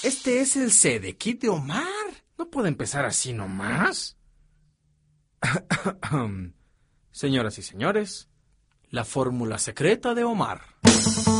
Este es el CD-Kit de Omar. No puede empezar así nomás. Señoras y señores, la fórmula secreta de Omar.